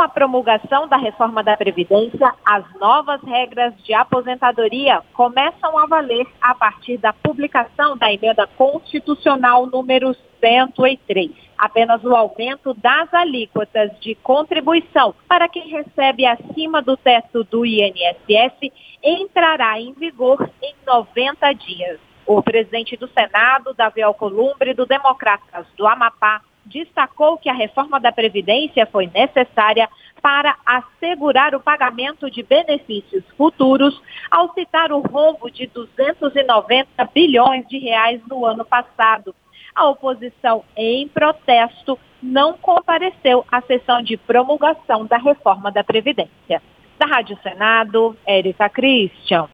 a promulgação da reforma da Previdência, as novas regras de aposentadoria começam a valer a partir da publicação da emenda constitucional número 103. Apenas o aumento das alíquotas de contribuição para quem recebe acima do teto do INSS entrará em vigor em 90 dias. O presidente do Senado, Davi Alcolumbre, do Democratas do Amapá, destacou que a reforma da Previdência foi necessária para assegurar o pagamento de benefícios futuros, ao citar o rombo de 290 bilhões de reais no ano passado. A oposição, em protesto, não compareceu à sessão de promulgação da reforma da Previdência. Da Rádio Senado, Érica Christian.